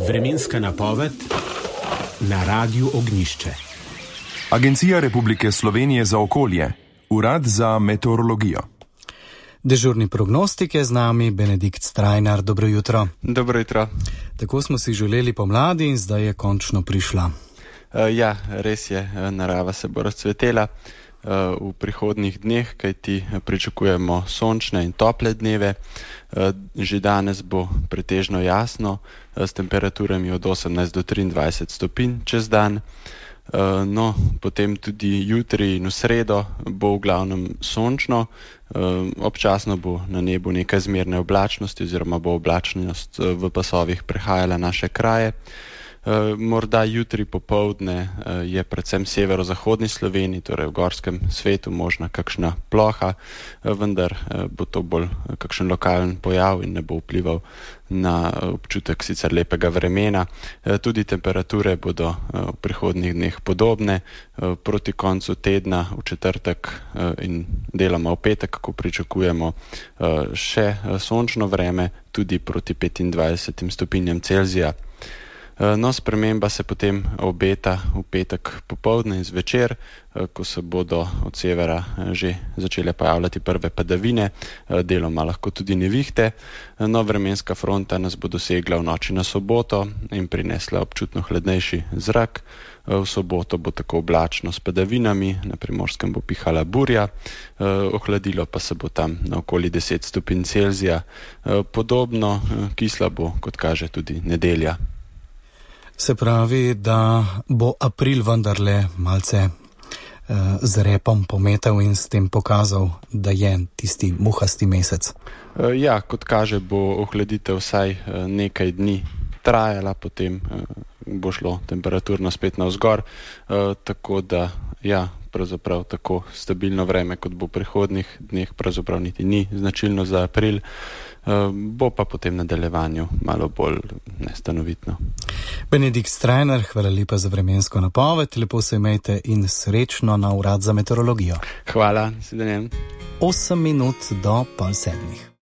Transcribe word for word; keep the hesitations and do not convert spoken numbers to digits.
Vremenska napoved na Radiu Ognjišče. Agencija Republike Slovenije za okolje, Urad za meteorologijo. Dežurni prognostik je z nami Benedikt Strajnar. Dobro jutro. Dobro jutro. Tako smo si želeli pomladi in zdaj je končno prišla. Uh, ja, res je, narava se bo razcvetela uh, v prihodnjih dneh, kajti pričakujemo sončne in tople dneve. Uh, že danes bo pretežno jasno, uh, s temperaturami od osemnajst do triindvajset stopinj čez dan. Uh, no, potem tudi jutri in v sredo bo v glavnem sončno, uh, občasno bo na nebu nekaj zmerne oblačnosti oziroma bo oblačnost uh, v pasovih prehajala naše kraje. Uh, morda jutri popoldne uh, je predvsem severozahodni Sloveniji, torej v gorskem svetu, možna kakšna ploha, uh, vendar uh, bo to bolj uh, kakšen lokalen pojav in ne bo vplival na uh, občutek sicer lepega vremena. Uh, tudi temperature bodo uh, v prihodnjih dneh podobne. Uh, proti koncu tedna v četrtek uh, in deloma v petek, ko pričakujemo uh, še uh, sončno vreme, tudi proti petindvajsetim stopinjam Celzija. No, sprememba se potem obeta v petek popoldne in zvečer, ko se bodo od severa že začele pojavljati prve padavine, deloma lahko tudi nevihte. No, vremenska fronta nas bo dosegla v noči na soboto in prinesla občutno hladnejši zrak. V soboto bo tako oblačno s padavinami, na Primorskem bo pihala burja, ohladilo pa se bo tam na okoli deset stopinj Celzija. Podobno kisla bo, kot kaže, tudi nedelja. Se pravi, da bo april vendarle malce eh, z repom pometal in s tem pokazal, da je tisti muhasti mesec. Ja, kot kaže, bo ohladitev vsaj nekaj dni trajala, potem eh, bo šlo temperaturno spet navzgor, eh, tako da ja, pravzaprav tako stabilno vreme, kot bo v prihodnjih dneh, pravzaprav niti ni značilno za april. Uh, bo pa potem nadaljevanju malo bolj nestanovitno. Benedikt Strajnar, hvala lepa za vremensko napoved, lepo se imejte in srečno na Urad za meteorologijo. Hvala, sedenjem. Osem minut do pol sedmih.